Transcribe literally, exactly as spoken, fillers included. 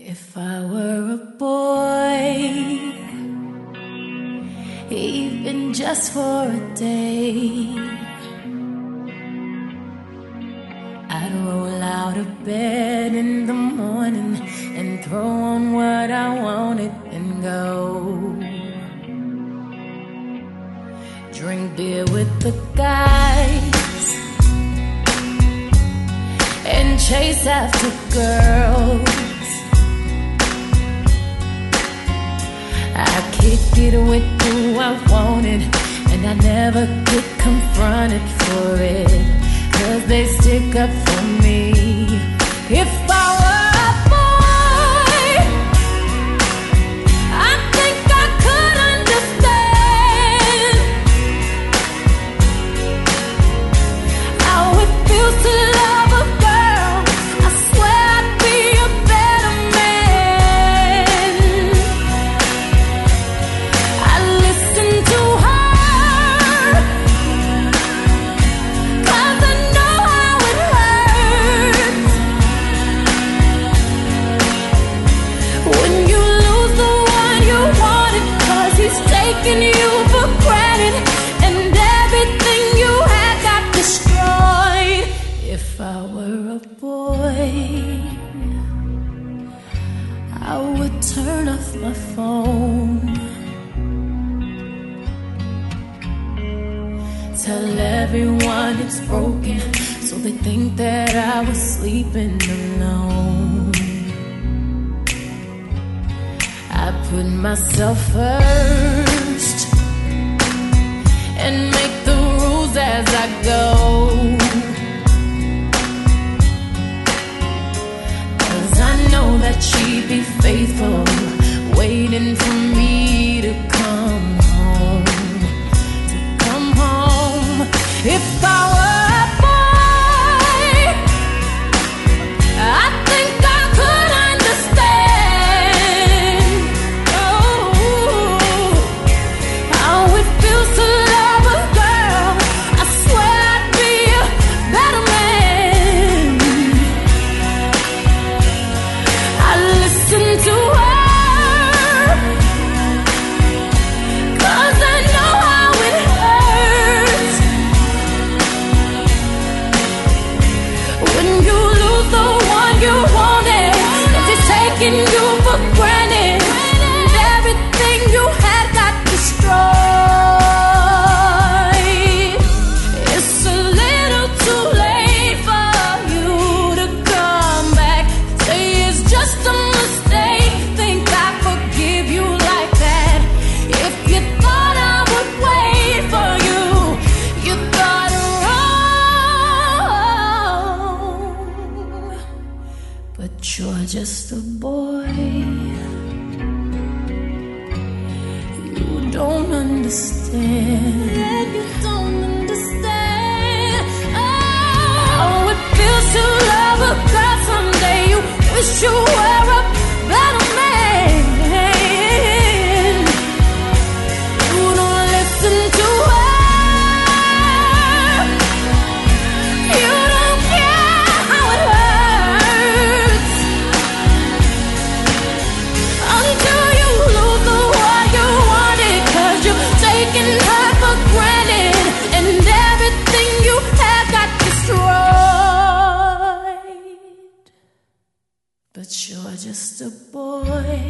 If I were a boy, even just for a day, I'd roll out of bed in the morning and throw on what I wanted and go drink beer with the guys and chase after girls. I kick it with who I wanted, and I never get confronted for it, 'cause they stick up for me. If I were a boy, I think I could understand how it feels to love a girl. I swear I'd be a better man. I listen to her, 'cause I know how it hurts when you lose the one you wanted, 'cause he's taking you for granted and everything you had got destroyed. If I were a boy, I would turn off my phone, tell everyone it's broken, so they think that I was sleeping alone. I put myself first and make the rules as I go, 'cause I know that she'd be faithful, waiting for me to come home, to come home. If I were a boy, I think I could understand, oh, how it feels to love a girl. I swear I'd be a better man. I listen to her, 'cause I know how it hurts when you lose the one you wanted, and he's taking you for granted, and everything you had got destroyed. It's a little too late for you to come back. Say it's just a mistake, think I forgive you like that. If you thought I would wait for you, you thought wrong. But you're just a boy, you don't understand. You don't understand. Oh, how it feels to love a girl someday. You wish you were a better man. You don't listen to her. You don't care how it hurts until you lose the one you wanted, 'cause you're taking her for granted and everything you had got destroyed. But you're just a boy,